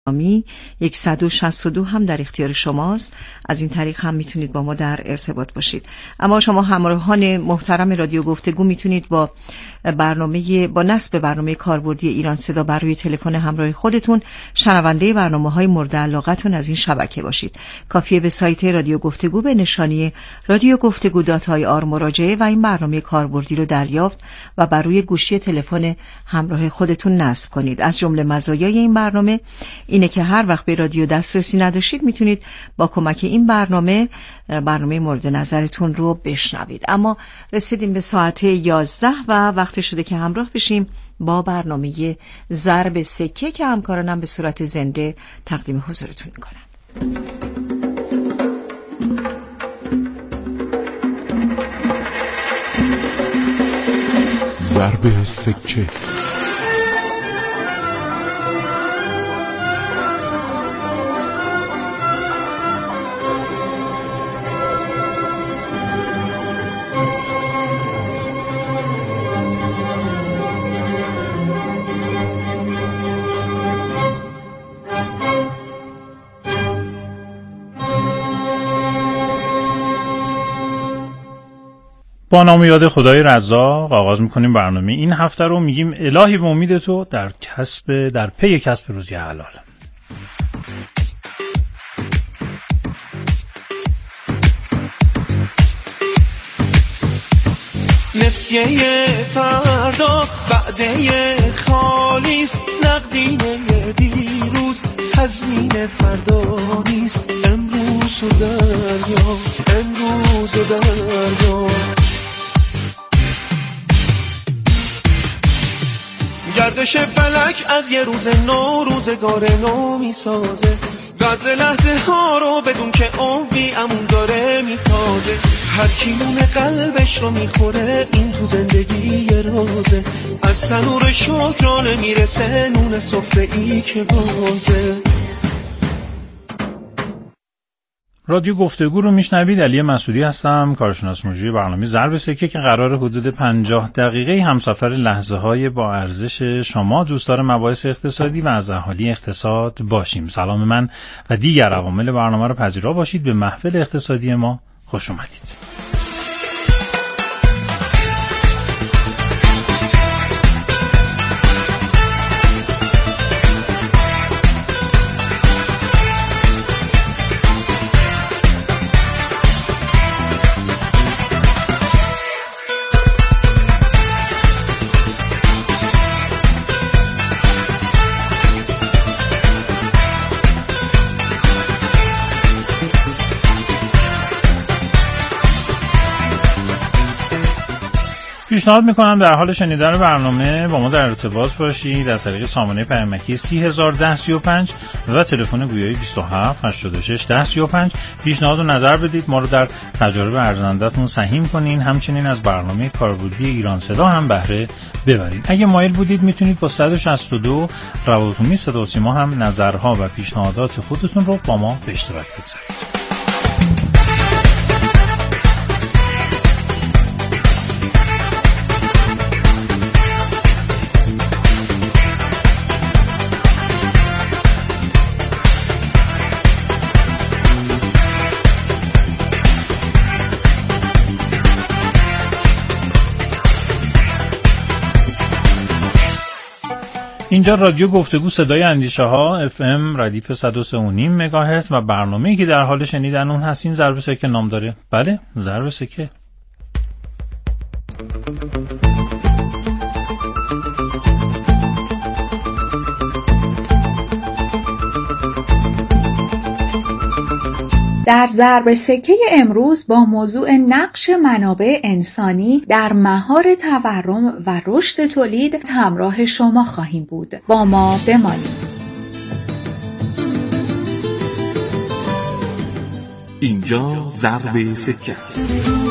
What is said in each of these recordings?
برنامه 162 هم در اختیار شماست. از این طریق هم میتونید با ما در ارتباط باشید. اما شما همراهان محترم رادیو گفتگو میتونید با نصب برنامه کاربردی ایران صدا بر روی تلفن همراه خودتون شنونده برنامه‌های مورد علاقتون از این شبکه باشید. کافیه به سایت رادیو گفتگو به نشانی radiogoftegu.ir مراجعه و این برنامه کاربردی رو دریافت و بر روی گوشی تلفن همراه خودتون نصب کنید. از جمله مزایای این برنامه اینه که هر وقت به رادیو دسترسی نداشتید میتونید با کمک این برنامه مورد نظرتون رو بشنوید. اما رسیدیم به ساعت 11 و وقت شده که همراه بشیم با برنامه ضرب سکه که همکارانم به صورت زنده تقدیم حضورتون میکنن. ضرب سکه. با نام و یاد خدای رزاق آغاز میکنیم برنامه این هفته رو. میگیم الهی به امید تو در پی کسب روزی حلال. نسیه فردا بعده خالیست، نقدینه دیروز تضمین فردا نیست. امروز و دریا، امروز و دریا. گردش فلک از یه روز نو روزگار نو میسازه، قدر لحظه ها رو بدون که عمری امون داره میتازه. هر کی نون قلبش رو میخوره این تو زندگی یه رازه، از تنور شکرانه میرسه نون سفره ای که بازه. رادیو گفتگو رو میشنوید. علی مسعودی هستم، کارشناس مجری برنامه ضرب سکه که قرار حدود 50 دقیقه همسفر لحظه های با ارزش شما دوستدار مباحث اقتصادی و از اهالی اقتصاد باشیم. سلام من و دیگر عوامل برنامه رو پذیرا باشید. به محفل اقتصادی ما خوش اومدید. پیشنهاد میکنم در حال شنیدن برنامه با ما در ارتباط باشید از طریق سامانه پیامکی 3001035 و تلفن گویایی 27 86 1035. پیشنهاد و نظر بدید، ما رو در تجارب ارزنده‌تون سهیم کنین. همچنین از برنامه کاربردی ایران صدا هم بهره ببرید. اگه مایل بودید میتونید با 162 روابط صدا و سیما هم نظرها و پیشنهادات خودتون رو با ما به اشتراک بگذارید. اینجا رادیو گفتگو صدای اندیشه ها FM ردیف 103.5 مگاهرتز و برنامه‌ای که در حال شنیدن اون هستین ضرب سکه نام داره. بله، ضرب سکه. در ضرب سکه امروز با موضوع نقش منابع انسانی در مهار تورم و رشد تولید همراه شما خواهیم بود. با ما بمانید. اینجا ضرب سکه است.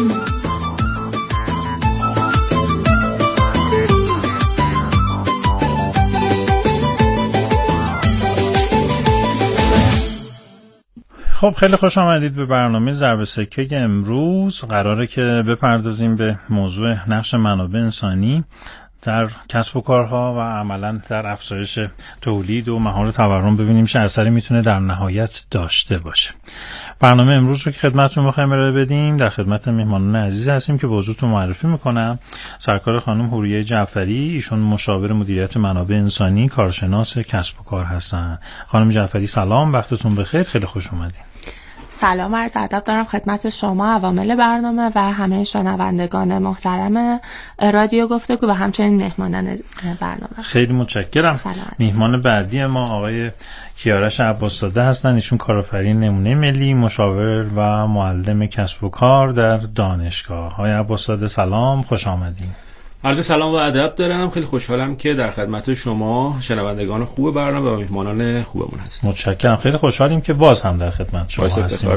خب خیلی خوش آمدید به برنامه ضرب سکه. امروز قراره که بپردازیم به موضوع نقش منابع انسانی در کسب و کارها و عملا در افزایش تولید و مهار تورم ببینیم چه اثری میتونه در نهایت داشته باشه. برنامه امروز رو که خدمتتون بخوایم ارائه بدیم، در خدمت میهمانان عزیز هستیم که موضوعتون معرفی میکنم. سرکار خانم حوریه جعفری، ایشون مشاور مدیریت منابع انسانی، کارشناس کسب و کار هستن. خانم جعفری سلام، وقتتون بخیر، خیلی خوش اومدین. سلام، عرض ادب دارم خدمت شما، عوامل برنامه و همه شنوندگان محترم رادیو گفتگو و همچنین مهمانان برنامه. خیلی متشکرم. میهمان بعدی ما آقای کیارش عباس‌زاده هستن. ایشون کارآفرین نمونه ملی، مشاور و معلم کسب و کار در دانشگاه. آقای عباس‌زاده سلام، خوش آمدین. عرض سلام و ادب دارم. خیلی خوشحالم که در خدمت شما شنوندگان خوب برنامه و میهمانان خوبمون هستیم. متشکرم. خیلی خوشحالیم که باز هم در خدمت شما هستیم.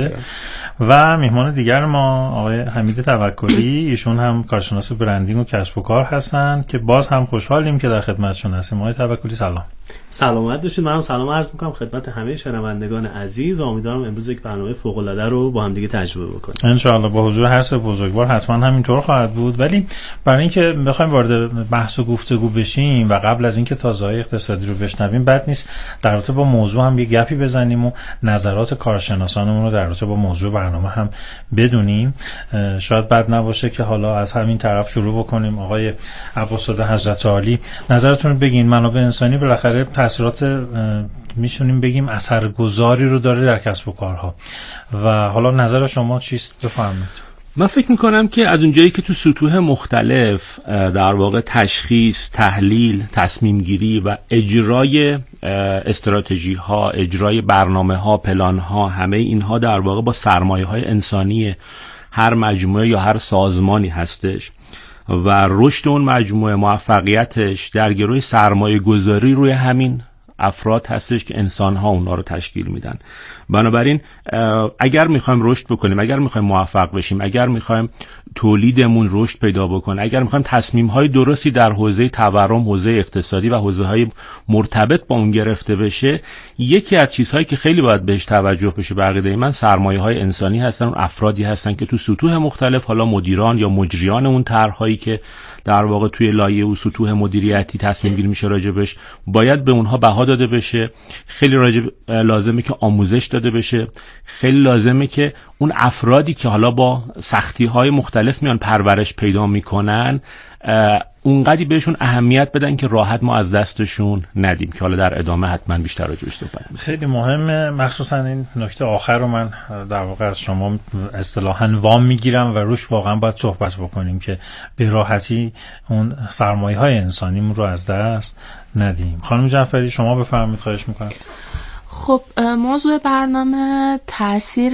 و میهمان دیگر ما آقای حمید توکلی، ایشون هم کارشناس برندینگ و کسب و کار هستن که باز هم خوشحالیم که در خدمتشون هستیم. آقای توکلی سلام. سلامت باشید. منم سلام عرض می‌کنم خدمت همه شنوندگان عزیز و امیدوارم امروز یک برنامه فوق‌العاده رو با هم دیگه تجربه بکنیم. ان شاءالله با حضور هر سه بزرگوار حتما همینطور خواهد بود. ولی برای اینکه بخوایم وارد بحث و گفتگو بشیم و قبل از اینکه تازه‌های اقتصادی رو بشنویم، بد نیست در رابطه با موضوع هم یه گپی بزنیم و نظرات کارشناسانمون رو در رابطه با موضوع برنامه هم بدونیم. شاید بد نباشه که حالا از همین طرف شروع بکنیم. آقای عباس‌زاده حضرت عالی، نظرتون رو بگین. منابع انسانی بالاخره تاثیرات میشونیم بگیم اثرگذاری رو داره در کسب و کارها و حالا نظر شما چیست؟ بفرمایید. من فکر میکنم که از اونجایی که تو سطوح مختلف در واقع تشخیص، تحلیل، تصمیم گیری و اجرای استراتژی ها، اجرای برنامه ها، پلان ها، همه اینها در واقع با سرمایه های انسانی هر مجموعه یا هر سازمانی هستش و رشد اون مجموعه، موفقیتش در گروه سرمایه گذاری روی همین افراد هستش که انسان‌ها اونا رو تشکیل میدن. بنابراین اگر میخوایم رشد بکنیم، اگر میخوایم موفق بشیم، اگر میخوایم تولیدمون رشد پیدا بکنه، اگر میخوایم تصمیم‌های درستی در حوزه تورم، حوزه اقتصادی و حوزه‌های مرتبط با اون گرفته بشه، یکی از چیزهایی که خیلی باید بهش توجه بشه به عقیده من سرمایه‌های انسانی هستن. اون افرادی هستن که تو سطوح مختلف، حالا مدیران یا مجریان اون طرح‌هایی که در واقع توی لایه و سطوح مدیریتی تصمیم گیری میشه راجبش، باید به اونها بها داده بشه. خیلی لازمه که آموزش داده بشه. خیلی لازمه که اون افرادی که حالا با سختی‌های مختلف میان پرورش پیدا میکنن اونقدی بهشون اهمیت بدن که راحت ما از دستشون ندیم، که حالا در ادامه حتما بیشتر راجعش صحبت می‌کنیم. خیلی مهمه، مخصوصا این نکته آخر رو من در واقع از شما اصطلاحاً وام میگیرم و روش واقعا باید صحبت بکنیم که به راحتی اون سرمایه‌های انسانیمون رو از دست ندیم. خانم جعفری شما بفرمایید، خواهش می‌کنم. خب موضوع برنامه تاثیر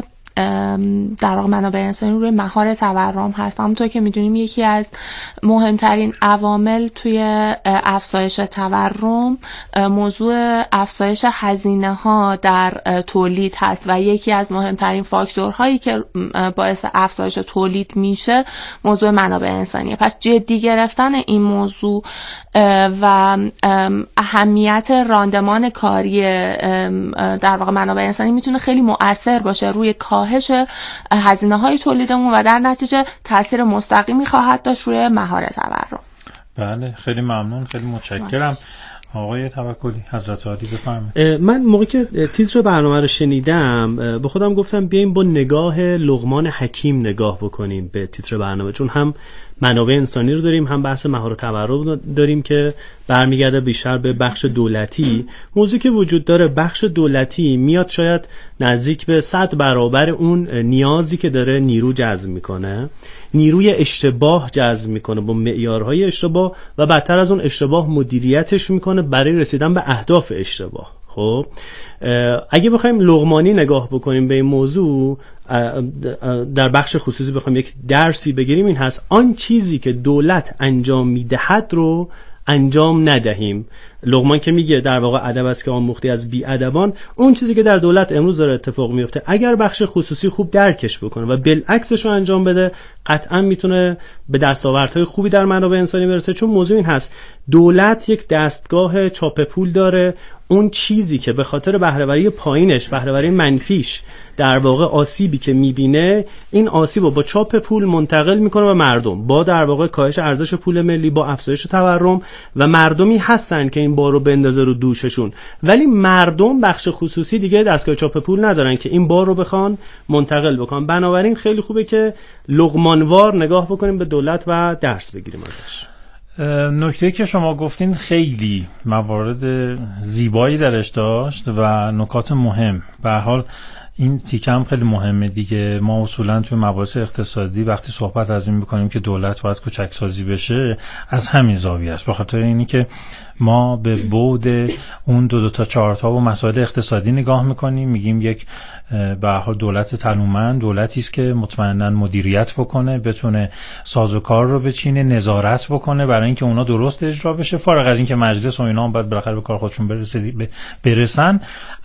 در واقع منابع انسانی روی مهار تورم هست. همونطور که میدونیم یکی از مهمترین عوامل توی افزایش تورم موضوع افزایش هزینه ها در تولید هست و یکی از مهمترین فاکتورهایی که باعث افزایش تولید میشه موضوع منابع انسانیه. پس جدی گرفتن این موضوع و اهمیت راندمان کاری در واقع منابع انسانی میتونه خیلی مؤثر باشه روی کاهش هزینه‌های تولیدمون و در نتیجه تاثیر مستقیمی خواهد داشت روی مهار تورم. بله، خیلی ممنون، خیلی متشکرم. آقای توکلی حضرت عالی بفرمایید. من موقعی که تیتر برنامه رو شنیدم به خودم گفتم بیایم با نگاه لقمان حکیم نگاه بکنیم به تیتر برنامه، چون هم منابع انسانی رو داریم، هم بحث مهار تورم داریم که برمیگرده بیشتر به بخش دولتی. موضوعی که وجود داره بخش دولتی میاد شاید نزدیک به 100 برابر اون نیازی که داره نیرو جذب میکنه، نیروی اشتباه جذب میکنه با معیارهای اشتباه و بدتر از اون اشتباه مدیریتش میکنه برای رسیدن به اهداف اشتباه. خب اگه بخوایم لقمانی نگاه بکنیم به این موضوع، در بخش خصوصی بخوایم یک درسی بگیریم، این هست آن چیزی که دولت انجام میدهد رو انجام ندهیم. لقمان که میگه در واقع ادب است که آموختی از بی ادبان، اون چیزی که در دولت امروز داره اتفاق میفته اگر بخش خصوصی خوب درکش بکنه و بالعکسش رو انجام بده، قطعا میتونه به دستاوردهای خوبی در منابع انسانی برسه. چون موضوع این هست دولت یک دستگاه چاپ پول داره، اون چیزی که به خاطر بهره‌وری پایینش، بهره‌وری منفیش، در واقع آسیبی که میبینه، این آسیبو با چاپ پول منتقل میکنه به مردم، با در واقع کاهش ارزش پول ملی، با افزایش تورم، و مردمی هستن که این بارو بندازه رو دوششون، ولی مردم بخش خصوصی دیگه دستگاه چاپ پول ندارن که این بار رو بخوان منتقل بکنن. بنابراین خیلی خوبه که لقمانوار نگاه بکنیم به دولت و درس بگیریم ازش. نکته که شما گفتین خیلی موارد زیبایی درش داشت و نکات مهم. به هر حال این تیکه هم خیلی مهمه دیگه. ما اصولا توی مباحث اقتصادی وقتی صحبت از این میکنیم که دولت باید کوچک سازی بشه، از همین زاویه است، به خاطر اینی که ما به بعد اون 2 تا 4 تا و مسائل اقتصادی نگاه میکنیم، میگیم یک به هر حال دولت تنومند دولتی است که مطمئنا مدیریت بکنه، بتونه سازوکار رو بچینه، نظارت بکنه برای اینکه اونا درست اجرا بشه، فارغ از اینکه مجلس و اینا هم باید بالاخره به کار خودشون برسن.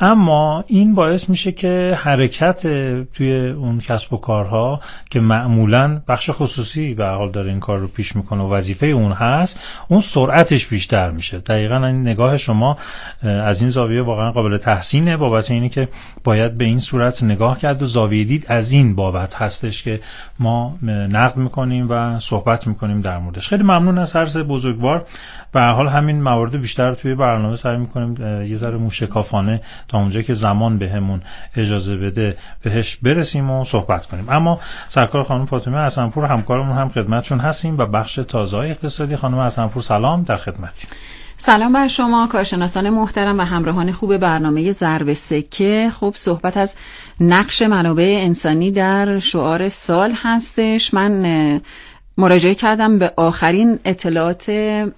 اما این باعث میشه که حرکت توی اون کسب و کارها که معمولا بخش خصوصی به هر حال داره این کار رو پیش میکنه و وظیفه اون هست، اون سرعتش بیشتر میشه. دقیقاً این نگاه شما از این زاویه واقعا قابل تحسینه، بابت اینی که باید به این صورت نگاه کرد و زاویه دید از این بابت هستش که ما نقد میکنیم و صحبت میکنیم در موردش. خیلی ممنون از هر سه بزرگوار. به هر حال همین موارد بیشتر توی برنامه سعی میکنیم یه ذره موشکافانه تا اونجا که زمان بهمون اجازه بده بهش برسیم و صحبت کنیم. اما سرکار خانم فاطمه حسن‌پور همکارمون هم خدمتشون هستیم و بخش تازه‌های اقتصادی. خانم حسن‌پور سلام، در خدمتیم. سلام بر شما کارشناسان محترم و همراهان خوب برنامه ضرب سکه. خب صحبت از نقش منابع انسانی در شعار سال هستش. من مراجعه کردم به آخرین اطلاعات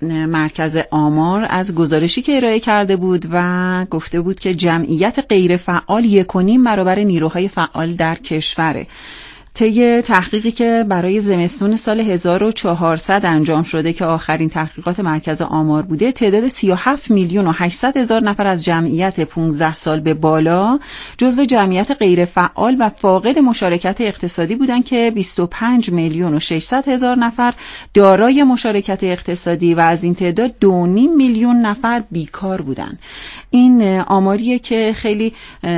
مرکز آمار از گزارشی که ارائه کرده بود و گفته بود که جمعیت غیر فعال 1.5 برابر نیروهای فعال در کشوره. طی تحقیقی که برای زمستون سال 1400 انجام شده که آخرین تحقیقات مرکز آمار بوده، تعداد 37,800,000 نفر از جمعیت 15 سال به بالا جزو جمعیت غیر فعال و فاقد مشارکت اقتصادی بودن که 25,600,000 نفر دارای مشارکت اقتصادی و از این تعداد 2.5 میلیون نفر بیکار بودن. این آماریه که خیلی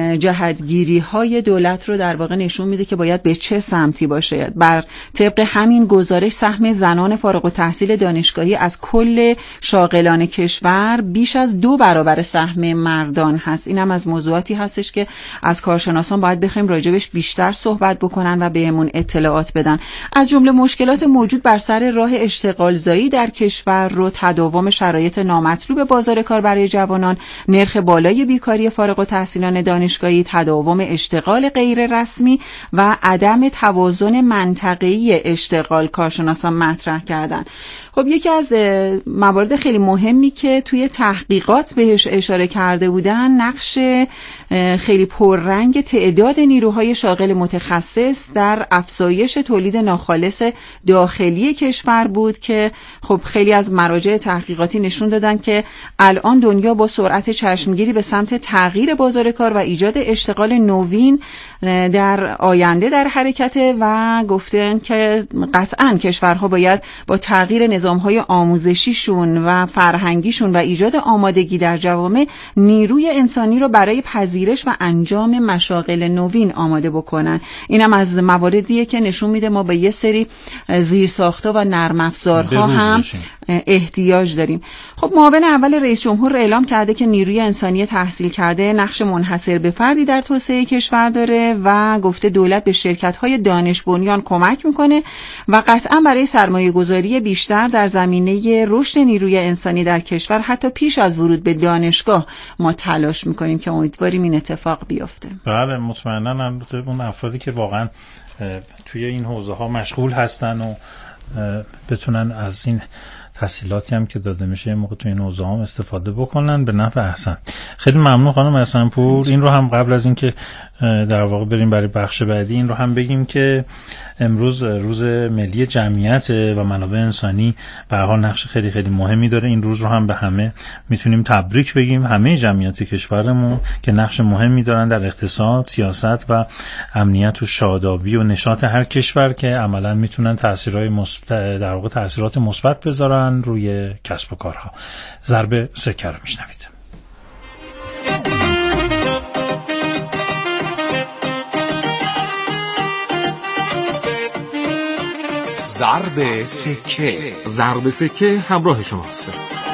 جهتگیری‌های دولت رو در واقع نشون میده که باید به چه سمتی باشه. بر طبق همین گزارش سهم زنان فارغ التحصیل دانشگاهی از کل شاغلان کشور بیش از 2 برابر سهم مردان هست. اینم از موضوعاتی هستش که از کارشناسان باید بخوایم راجبش بیشتر صحبت بکنن و بهمون اطلاعات بدن. از جمله مشکلات موجود بر سر راه اشتغال زایی در کشور رو تداوم شرایط نامطلوب بازار کار برای جوانان، نرخ بالای بیکاری فارغ التحصیلان دانشگاهی، تداوم اشتغال غیر رسمی و عدم توازن منطقه‌ای اشتغال کارشناسان مطرح کردن. خب یکی از موارد خیلی مهمی که توی تحقیقات بهش اشاره کرده بودن، نقش خیلی پررنگ تعداد نیروهای شاغل متخصص در افزایش تولید ناخالص داخلی کشور بود که خب خیلی از مراجع تحقیقاتی نشون دادن که الان دنیا با سرعت چشمگیری به سمت تغییر بازار کار و ایجاد اشتغال نوین در آینده در حرکته و گفتن که قطعاً کشورها باید با تغییر نظام‌های آموزشیشون و فرهنگیشون و ایجاد آمادگی در جوامع نیروی انسانی رو برای پذیرش و انجام مشاغل نوین آماده بکنن. اینم از مواردیه که نشون میده ما به یه سری زیرساخت‌ها و نرم افزارها هم احتیاج داریم. خب معاون اول رئیس جمهور اعلام کرده که نیروی انسانی تحصیل کرده نقش منحصر به فردی در توسعه کشور داره و گفته دولت به شرکت‌های دانش بنیان کمک میکنه و قطعا برای سرمایه‌گذاری بیشتر در زمینه رشد نیروی انسانی در کشور حتی پیش از ورود به دانشگاه ما تلاش میکنیم که امیدواریم این اتفاق بیفته. بله مطمئنا اون افرادی که واقعا توی این حوزه ها مشغول هستن و بتونن از این تسهیلاتی هم که داده میشه یه موقع تو این حوزه هم استفاده بکنن به نفع احسن. خیلی ممنون خانم حسن‌پور. این رو هم قبل از این که در واقع بریم برای بخش بعدی این رو هم بگیم که امروز روز ملی جمعیت و منابع انسانی به هر حال نقش خیلی خیلی مهمی داره. این روز رو هم به همه میتونیم تبریک بگیم، همه جمعیت کشورمون که نقش مهمی دارن در اقتصاد، سیاست و امنیت و شادابی و نشاط هر کشور که عملاً میتونن در واقع تاثیرات مثبت بذارن روی کسب و کارها. ضرب سکه رو میشنوید. ضرب سکه. ضرب سکه همراه شماست.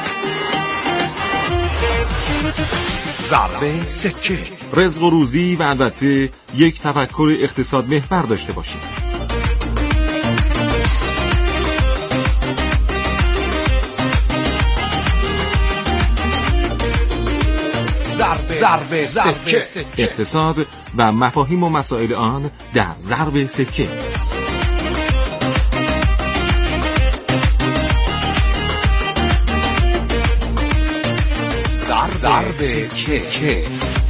ضرب سکه، رزق و روزی و البته یک تفکر اقتصاد محور داشته باشید. ضرب سکه، اقتصاد و مفاهیم و مسائل آن در ضرب سکه. ضرب سکه.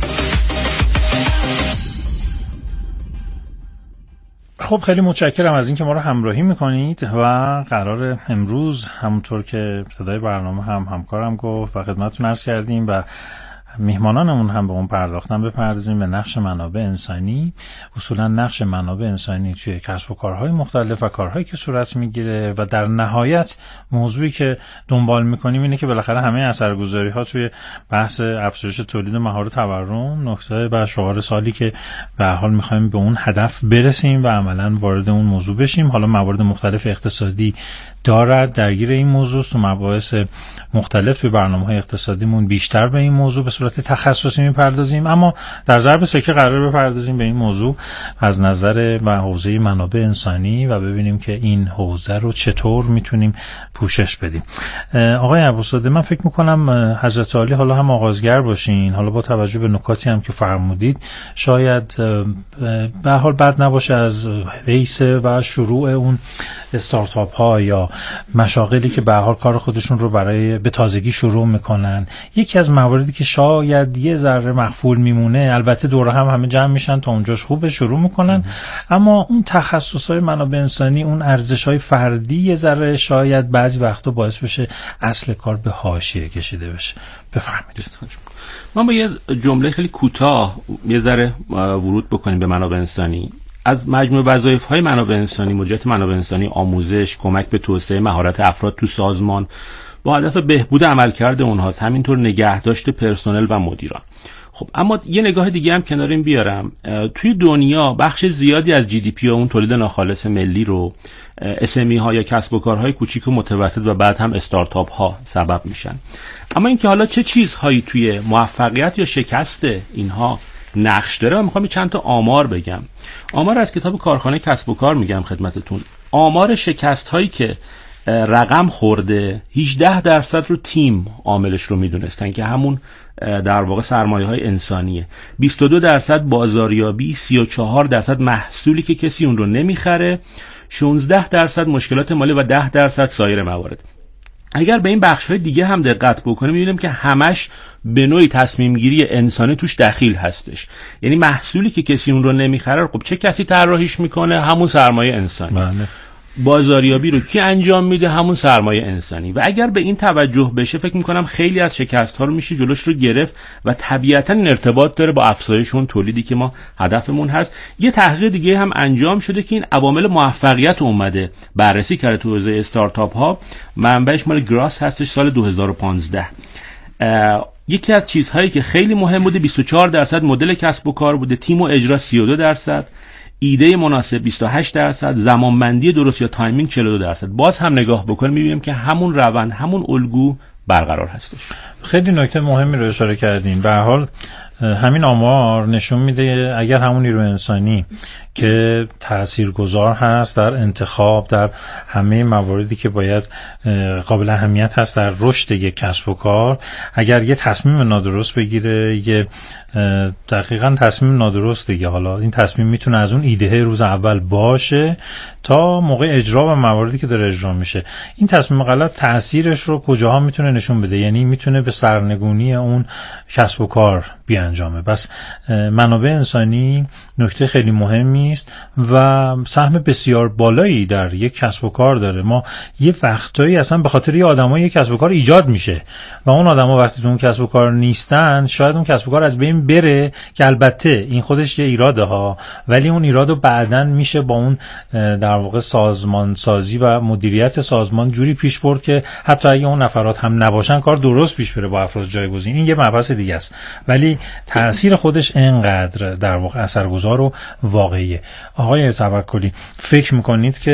خب خیلی متشکرم از اینکه ما رو همراهی میکنید و قرار امروز همونطور که ابتدای برنامه همکارم گفت و خدمتتون عرض کردیم و میهمانانمون هم به اون پرداختن بپردازیم به نقش منابع انسانی. اصولا نقش منابع انسانی توی کسب و کارهای مختلف و کارهایی که صورت میگیره و در نهایت موضوعی که دنبال میکنیم اینه که بالاخره همه اثرگذاری ها توی بحث افزایش تولید مهارت تورم نکته و شعار سالی که به هر حال میخوایم به اون هدف برسیم و عملاً وارد اون موضوع بشیم. حالا موارد مختلف اقتصادی دارد درگیر این موضوع، تو مباحث مختلف توی برنامه‌های اقتصادیمون بیشتر به این موضوع به صورت تخصصی میپردازیم، اما در ضرب سکه قرار بپردازیم به این موضوع از نظر و حوزه منابع انسانی و ببینیم که این حوزه رو چطور میتونیم پوشش بدیم. آقای ابوالساده، من فکر میکنم حضرت عالی حالا هم آغازگر باشین، حالا با توجه به نکاتی هم که فرمودید شاید به حال بد نباشه از حیث و شروع اون استارتاپ ها یا مشاغلی که به هر حال کار خودشون رو برای به تازگی شروع میکنن، یکی از مواردی که شاید یه ذره مخفول میمونه، البته دوره هم همه جمع میشن تا اونجاش خوبه شروع میکنن، اما اون تخصصهای منابع انسانی، اون ارزشهای فردی یه ذره شاید بعضی وقتا باعث بشه اصل کار به حاشیه کشیده بشه. بفرمایید. ما با یه جمله خیلی کوتاه یه ذره ورود بکنیم به منابع انسانی. از مجموع وظایف‌های منابع انسانی، مدیریت منابع انسانی، آموزش، کمک به توسعه مهارت افراد تو سازمان با هدف بهبود عملکرد اونهاست، همینطور نگهداشت پرسنل و مدیران. خب اما یه نگاه دیگه هم کنار این بیارم، توی دنیا بخش زیادی از جی دی پی و اون تولید ناخالص ملی رو اس‌ام ها یا کسب و کارهای کوچیک و متوسط و بعد هم استارتاپ ها سبب میشن. اما اینکه حالا چه چیزهایی توی موفقیت یا شکست اینها نقش داره، من میخوام چند تا آمار بگم. آمار از کتاب کارخانه کسب و کار میگم خدمتتون. آمار شکست هایی که رقم خورده 18% رو تیم عاملش رو میدونستن که همون در واقع سرمایه های انسانیه، 22% بازاریابی، 34% محصولی که کسی اون رو نمیخره، 16% مشکلات مالی و 10% سایر موارد. اگر به این بخش‌های دیگه هم دقت بکنیم می‌بینیم که همش به نوعی تصمیم گیری انسانی توش دخیل هستش. یعنی محصولی که کسی اون رو نمیخره، خب چه کسی طراحیش میکنه؟ همون سرمایه انسانی. بله. بازاریابی رو کی انجام میده؟ همون سرمایه انسانی. و اگر به این توجه بشه فکر میکنم خیلی از شکست‌ها رو میشه جلوش رو گرفت و طبیعتاً این ارتباط داره با افزایش اون تولیدی که ما هدفمون هست. یه تحقیق دیگه هم انجام شده که این عوامل موفقیت اومده بررسی کرده تو حوزه استارتاپ ها، منبعش مال گراس هستش سال 2015. یکی از چیزهایی که خیلی مهم بوده 24% مدل کسب و کار بوده، تیم و اجرا 32%، ایده مناسب 28%، زمانبندی درست یا تایمینگ 42%. باز هم نگاه بکنیم می‌بینیم که همون روند، همون الگو برقرار هستش. خیلی نکته مهمی رو اشاره کردین. به هر حال همین آمار نشون میده اگر همون نیروی انسانی که تاثیرگذار هست در انتخاب، در همه مواردی که باید قابل اهمیت هست در رشد یک کسب و کار، اگر یه تصمیم نادرست بگیره، یه دقیقاً تصمیم نادرست دیگه، حالا این تصمیم میتونه از اون ایده روز اول باشه تا موقع اجرا و مواردی که داره اجرا میشه، این تصمیم غلط تأثیرش رو کجاها میتونه نشون بده؟ یعنی میتونه به سرنگونی اون کسب و کار بیانجامه. بس منابع انسانی نکته خیلی مهمی است و سهم بسیار بالایی در یک کسب و کار داره. ما یه وقتایی اصلا به خاطر یه آدمای یک کسب و کار ایجاد میشه و اون آدما وقتی تو اون کسب و کار نیستن شاید اون کسب و کار از بین بره، که البته این خودش یه ایراده ها، ولی اون ایرادو بعداً میشه با اون در واقع سازمان سازی و مدیریت سازمان جوری پیش برد که حتی اگه اون نفرات هم نباشن کار درست پیش بره با افراد جایگزین. این یه مبحث دیگه است، ولی تأثیر خودش اینقدر در واقع اثرگذار و واقعیه. آقای توکلی، فکر میکنید که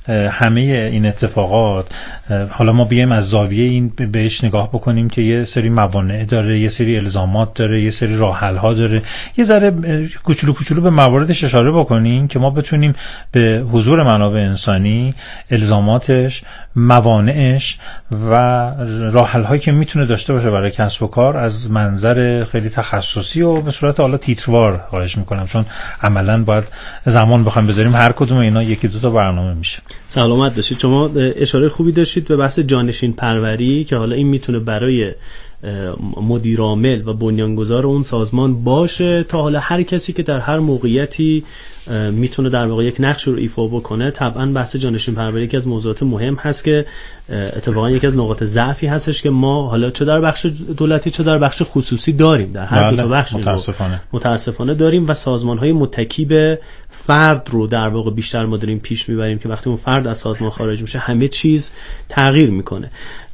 همه این اتفاقات حالا ما بیایم از زاویه این بهش نگاه بکنیم که یه سری موانع داره، یه سری الزامات داره، یه سری راه حل ها داره، یه ذره کوچولو به مواردش اشاره بکنیم که ما بتونیم به حضور منابع انسانی، الزاماتش، موانعش و راه حل هایی که میتونه داشته باشه برای کسب و کار از منظر خیلی تخصصی و به صورت حالا تیتروار خواهش میکنم، چون عملاً باید زمان بخوایم بذاریم هر کدوم اینا یکی دو تا برنامه میشه. سلامت باشید. شما اشاره خوبی داشتید به بحث جانشین پروری که حالا این میتونه برای مدیر عامل و بنیانگذار اون سازمان باشه تا حالا هر کسی که در هر موقعیتی میتونه در واقع یک نقش رو ایفا بکنه. طبعا بحث جانشین پروری یکی از موضوعات مهم هست که اتفاقا یکی از نقاط ضعفی هستش که ما حالا چه در بخش دولتی چه در بخش خصوصی داریم، در هر دو تا بخش متاسفانه داریم و سازمان‌های متکی به فرد رو در واقع بیشتر ما داریم پیش میبریم که وقتی اون فرد از سازمان خارج میشه همه چیز تغییر میکنه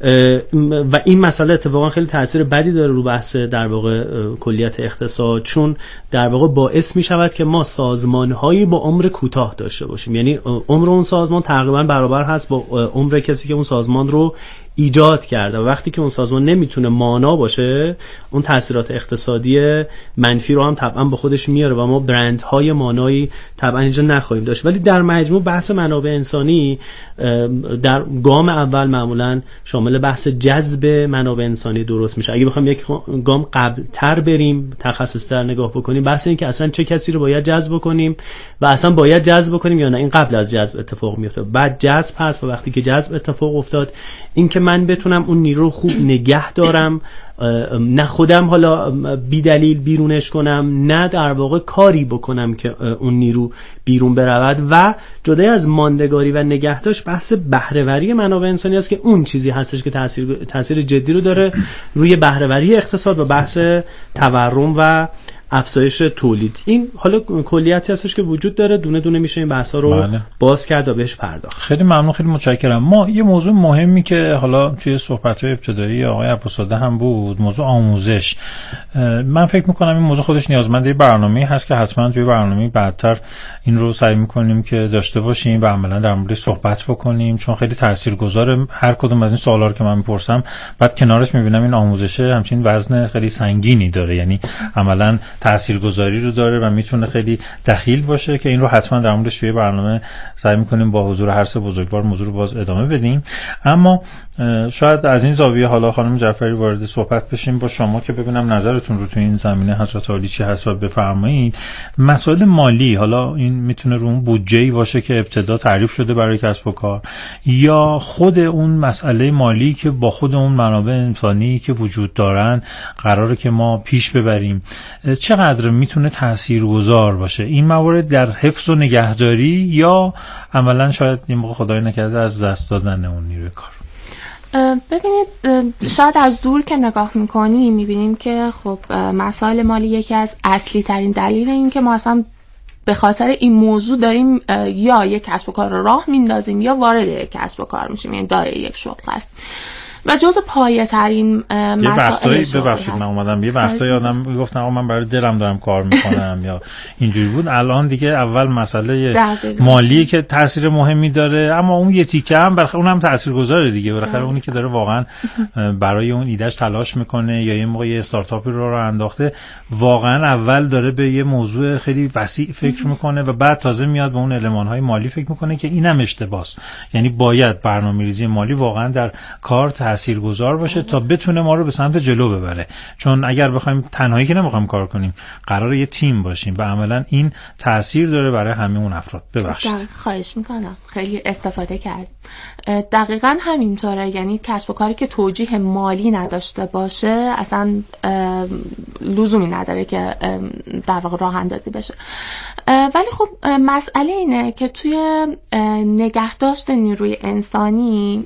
و این مسئله اتفاقا خیلی تاثیر بدی داره رو بحث در واقع کلیت اقتصاد، چون در واقع باعث میشود که ما سازمان‌هایی با عمر کوتاه داشته باشیم، یعنی عمر اون سازمان تقریبا برابر هست با عمر کسی که اون سازمان رو ایجاد کرده و وقتی که اون سازمان نمیتونه مانا باشه اون تاثیرات اقتصادی منفی رو هم طبعا به خودش میاره و ما برندهای مانایی طبعا اینجا نخواهیم داشت. ولی در مجموع بحث منابع انسانی در گام اول معمولا شامل بحث جذب منابع انسانی درست میشه. اگه بخوام یک گام قبل‌تر بریم تخصص‌تر نگاه بکنیم، بحث این که اصلا چه کسی رو باید جذب کنیم و اصلا باید جذب کنیم یا نه، این قبل از جذب اتفاق میفته. بعد جذب هست و وقتی که جذب اتفاق افتاد این که من بتونم اون نیرو خوب نگه دارم، نه خودم حالا بی دلیل بیرونش کنم، نه در واقع کاری بکنم که اون نیرو بیرون برود. و جدای از ماندگاری و نگهداشت بحث بهره‌وری منابع انسانی است که اون چیزی هستش که تاثیر جدی رو داره روی بهره‌وری اقتصاد و بحث تورم و افزایش تولید. این حالا کلیتی هستش که وجود داره، دونه دونه میشه این بحثا رو باز کرد و بهش پرداخت. خیلی ممنون، خیلی متشکرم. ما یه موضوع مهمی که حالا توی صحبت‌های ابتدایی آقای عباس‌زاده هم بود، موضوع آموزش. من فکر می‌کنم این موضوع خودش نیازمند یه برنامه‌ای هست که حتما توی برنامه‌ای بعدتر این رو سعی می‌کنیم که داشته باشیم و عملاً در موردش صحبت بکنیم، چون خیلی تاثیرگذاره. هر کدوم از این سوالا رو که من می‌پرسم بعد کنارش می‌بینم این آموزشه همچین وزن خیلی سنگینی داره، یعنی عملاً تاثیرگذاری رو داره و میتونه خیلی دخیل باشه که این رو حتما در موردش توی برنامه سعی میکنیم با حضور هر سه بزرگوار موضوع رو باز ادامه بدیم. اما شاید از این زاویه حالا خانم جعفری وارد صحبت بشیم با شما که ببینم نظرتون رو توی این زمینه حضرت عالی چی هست و بفرمایید. مسائل مالی، حالا این میتونه رو اون بودجه‌ای باشه که ابتدا تعریف شده برای کسب و کار یا خود اون مسئله مالی که با خود اون منابع انسانی که وجود دارن قراره که ما پیش ببریم، چقدر میتونه تاثیرگذار باشه این موارد در حفظ و نگهداری یا عملاً شاید این موقع خدای نکرده از دست دادن اون نیروی کار؟ ببینید شاید از دور که نگاه میکنیم میبینیم که خب مسائل مالی یکی از اصلی ترین دلیل این که ما اصلا به خاطر این موضوع داریم یا یک کسب و کار رو راه میندازیم یا وارد یک کسب و کار میشیم، یعنی داره یک شغل هست و جز پایه ترین مسائل شغل. ببخشید من اومدم یه وقتایی آدم گفتن آقا من برای دلم دارم کار میکنم یا اینجوری بود. الان دیگه اول مسئله مالی که تاثیر مهمی داره، اما اون یه تیکه هم بالاخره اونم تاثیرگذاره دیگه، بالاخره اونی که داره واقعا برای اون ایدهش تلاش میکنه یا یه موقع یه استارتاپی رو انداخته واقعا اول داره به یه موضوع خیلی وسیع فکر میکنه و بعد تازه میاد به اون المان‌های مالی فکر میکنه که اینم اشتباهه. یعنی باید برنامه‌ریزی مالی واقعا در کار تاثیرگذار باشه تا بتونه ما رو به سمت جلو ببره، چون اگر بخوایم تنهایی که نمیخوایم کار کنیم، قراره یه تیم باشیم و عملا این تاثیر داره برای همه اون افراد. ببخشید خواهش میکنم، خیلی استفاده کردیم. دقیقاً همینطوره، یعنی کسب و کاری که توجیه مالی نداشته باشه اصلا لزومی نداره که در واقع راه اندازی بشه. ولی خب مسئله اینه که توی نگهداشت نیروی انسانی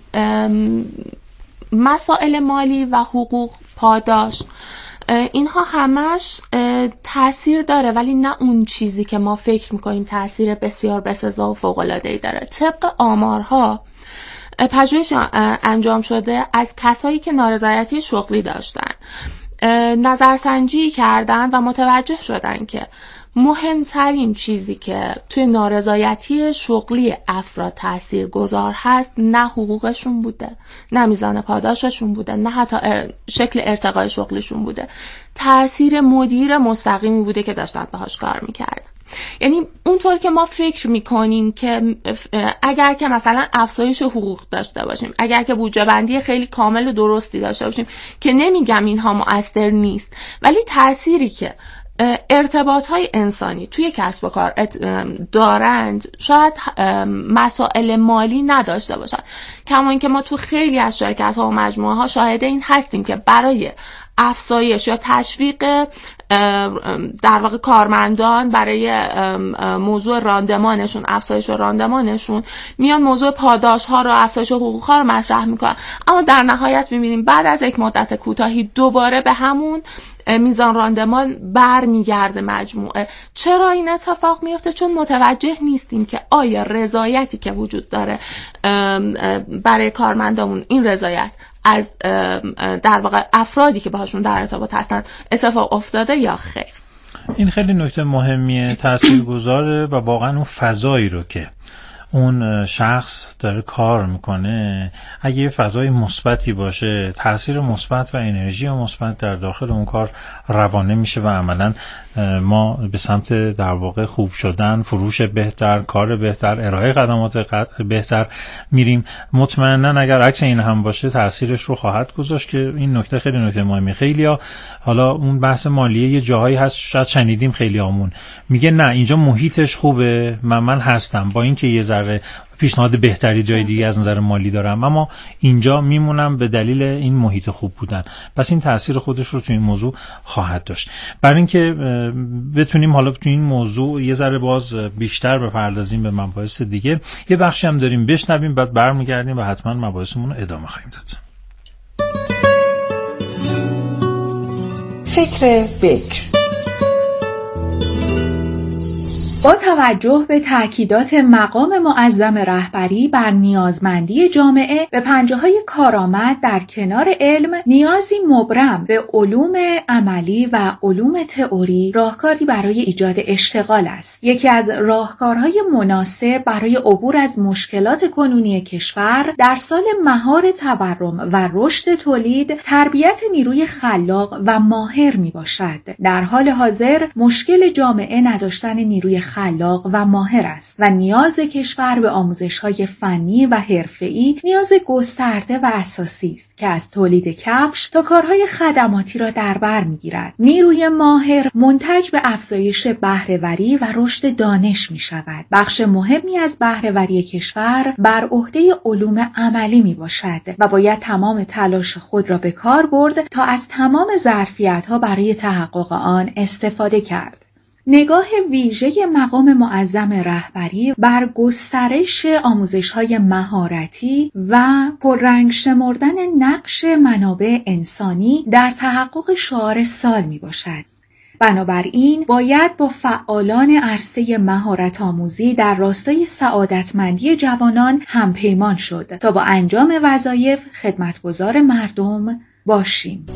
مسائل مالی و حقوق پاداش اینها همش تأثیر داره، ولی نه اون چیزی که ما فکر میکنیم تأثیر بسیار بسزا و فوق‌العاده‌ای داره. طبق آمارها پژوهش انجام شده از کسایی که نارضایتی شغلی داشتن نظرسنجی کردن و متوجه شدن که مهمترین چیزی که توی نارضایتی شغلی افراد تاثیرگذار هست نه حقوقشون بوده، نه میزان پاداششون بوده، نه حتی شکل ارتقای شغلشون بوده، تأثیر مدیر مستقیمی بوده که داشتن باهاش کار میکردن. یعنی اونطور که ما فکر میکنیم که اگر که مثلا افزایش حقوق داشته باشیم، اگر که بودجه بندی خیلی کامل و درستی داشته باشیم، که نمیگم اینها مؤثر نیست، ولی تأثیری که ارتباطهای انسانی توی کسب و کار دارند شاید مسائل مالی نداشته باشند. کما اینکه ما تو خیلی از شرکت ها و مجموعه ها شاهد این هستیم که برای افزایش یا تشویق در واقع کارمندان برای موضوع راندمانشون، افزایش راندمانشون، میان موضوع پاداش ها رو، افزایش حقوق ها رو مطرح میکنن، اما در نهایت میبینیم بعد از یک مدت کوتاهی دوباره به همون میزان راندمان برمیگرده مجموعه. چرا این اتفاق میفته؟ چون متوجه نیستیم که آیا رضایتی که وجود داره برای کارمندامون، این رضایت از در واقع افرادی که باهاشون در ارتباط هستن اتفاق افتاده یا خیر. این خیلی نکته مهمیه، تاثیرگذاره و واقعا اون فضایی رو که اون شخص داره کار میکنه اگه یه فضای مثبتی باشه، تاثیر مثبت و انرژی مثبت در داخل اون کار روانه میشه و عملاً ما به سمت در واقع خوب شدن، فروش بهتر، کار بهتر، ارائه خدمات بهتر میریم. مطمئنا اگر عکس این هم باشه تاثیرش رو خواهد گذاشت که این نکته خیلی نکته مهمه. خیلیا حالا اون بحث مالیه یه جاهایی هست شاید شنیدیم خیلیامون میگه نه اینجا محیطش خوبه، من هستم با اینکه یه ذره پیشنهاد بهتری جای دیگه از نظر مالی دارم اما اینجا میمونم به دلیل این محیط خوب بودن. پس این تاثیر خودش رو تو این موضوع خواهد داشت. برای اینکه بتونیم حالا تو این موضوع یه ذره باز بیشتر بپردازیم به مباحث دیگه، یه بخشی هم داریم بشنویم، بعد برمیگردیم و حتما مباحثمون رو ادامه خواهیم داد. فکر بکر. با توجه به تأکیدات مقام معظم رهبری بر نیازمندی جامعه به پنجه‌های کارآمد در کنار علم، نیازی مبرم به علوم عملی و علوم تئوری راهکاری برای ایجاد اشتغال است. یکی از راهکارهای مناسب برای عبور از مشکلات کنونی کشور در سال مهار تورم و رشد تولید، تربیت نیروی خلاق و ماهر میباشد. در حال حاضر مشکل جامعه نداشتن نیروی خلاق و ماهر است و نیاز کشور به آموزش‌های فنی و حرفه‌ای نیاز گسترده و اساسی است که از تولید کفش تا کارهای خدماتی را در بر می‌گیرد. نیروی ماهر منتج به افزایش بهره‌وری و رشد دانش می‌شود. بخش مهمی از بهره‌وری کشور بر عهده علوم عملی میباشد و باید تمام تلاش خود را به کار برد تا از تمام ظرفیت‌ها برای تحقق آن استفاده کرد. نگاه ویژه مقام معظم رهبری بر گسترش آموزش‌های مهارتی و پررنگ شمردن نقش منابع انسانی در تحقق شعار سال میباشد. بنابراین باید با فعالان عرصه مهارت آموزی در راستای سعادتمندی جوانان همپیمان شد تا با انجام وظایف خدمتگزار مردم باشیم.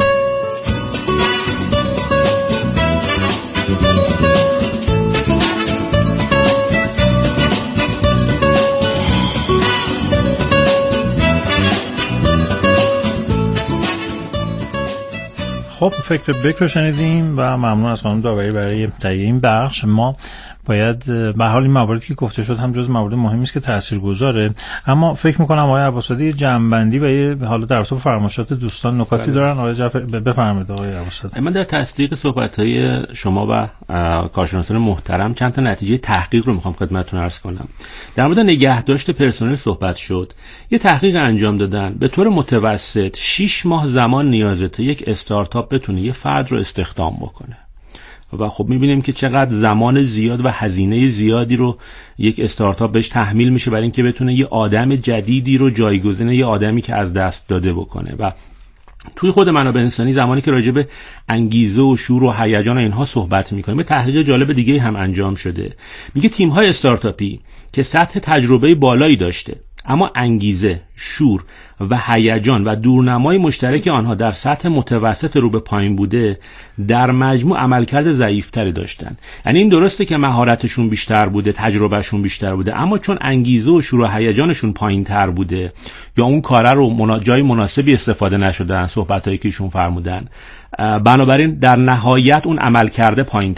خب فکر بکر شنیدیم و ممنون از خانم داوری برای تهیه این بخش. ما باید به حال این مواردی که گفته شد هم جز موارد مهمی است که تاثیرگذاره، اما فکر می‌کنم آقای عباس‌زاده جنبندی و یه حالا در رابطه با فرمایشات دوستان نکاتی دارن. آقای جعفر بفرمایید. آقای عباس‌زاده، من در تصدیق صحبت‌های شما و کارشناسان محترم چند تا نتیجه تحقیق رو می‌خوام خدمتتون عرض کنم. در مورد نگهداشت پرسنل صحبت شد. یه تحقیق انجام دادن، به طور متوسط 6 ماه زمان نیازه تا یک استارتاپ بتونه یه فرد رو استخدام بکنه. و خب میبینیم که چقدر زمان زیاد و هزینه زیادی رو یک استارتاپ بهش تحمیل میشه برای اینکه بتونه یه آدم جدیدی رو جایگزین یه آدمی که از دست داده بکنه. و توی خود منابع انسانی زمانی که راجع به انگیزه و شور و هیجان و اینها صحبت میکنیم، یه تحقیق جالب دیگه هم انجام شده. میگه تیم‌های استارتاپی که سطح تجربه بالایی داشته اما انگیزه، شور و هیجان و دورنمای مشترک آنها در سطح متوسط رو به پایین بوده، در مجموع عملکرد ضعیف‌تری داشتن. یعنی این درسته که مهارتشون بیشتر بوده، تجربهشون بیشتر بوده، اما چون انگیزه و شور و هیجانشون پایین‌تر بوده یا اون کاره رو جای مناسبی استفاده نشدن، صحبتایی که ایشون فرمودن، بنابراین در نهایت اون عملکرد پایین‌تر